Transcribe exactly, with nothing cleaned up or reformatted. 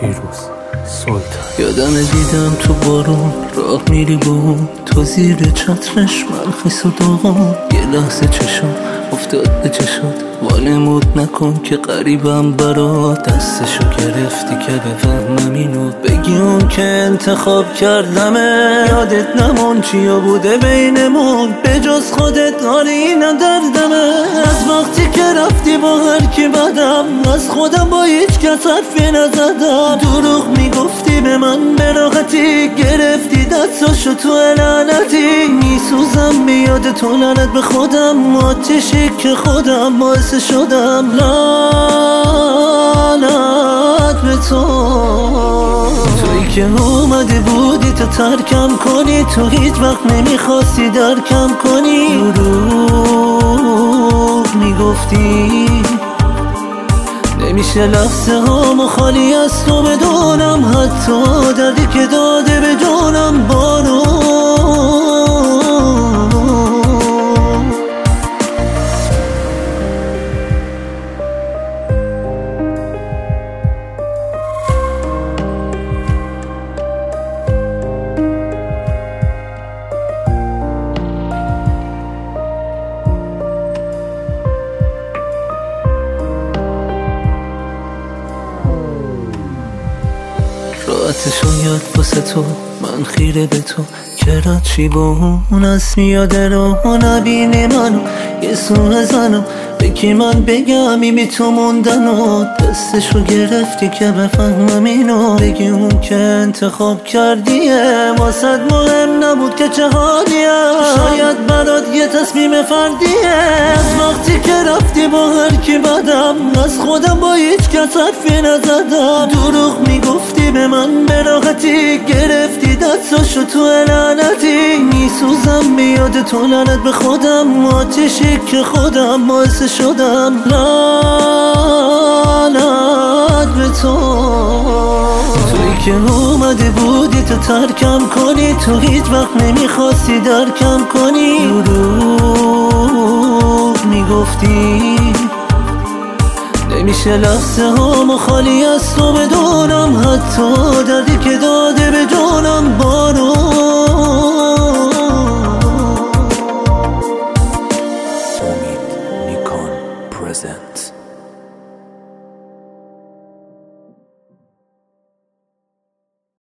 پیروز سلطان. یادم دیدم تو بارون راه میری بود، تو زیر چترش من خیس و داغم. یه لحظه چشم افتاد به چشات، وانمود نکن که قریبم برات. دستشو گرفتی که بفهمم اینو، بگی اون که انتخاب کردمه. یادت نمون چیا بوده بینمون، به جز خودت آری ندردمه. از وقتی که رفتی با هر کی بدم، از خودم با هیچ کس حرفی نزدم. دروغ میگفتی به من به راحتی، گرفتی دستاشو تو لعنتی. میسوزم بیاد تو لعنت به خودم، آتشی که خودم باعث شدم. لعنت به تو، تویی که اومده بودی تو ترکم کنی، تو هیچ وقت نمیخواستی درکم کنی. دروغ میگفتی نمیشه لحظه هامو خالی از تو بدونم، حتی دردی که داده به جانم بارون. راحت شاید واسه تو من خیره به تو، که رد چی با اون از میاده رو نبینی منو. یه سوه زنم بگی من بگم ایمی تو موندن و دستشو گرفتی که بفهمم اینو. بگی اون که انتخاب کردیه واسد مهم نبود که چه حالیم. شاید برات یه تصمیم فردیه، از وقتی که رفتی با هر کی بدم، از خودم با هیچ کس حرفی نزدم. دروغ میگفتی به من به راحتی، گرفتی دستاشو تو لعنتی. میسوزم بیاد تو لعنت به خودم، آتشی که خودم باعث شدم. لعنت به تو، تویی که اومده بودی تو ترکم کنی، تو هیچ وقت نمیخواستی درکم کنی. دروغ میگفتی نمیشه لحظه هامو خالی از تو بدونم، حتی دردی که داده به جانم بارون. امید نیکان پرزنت.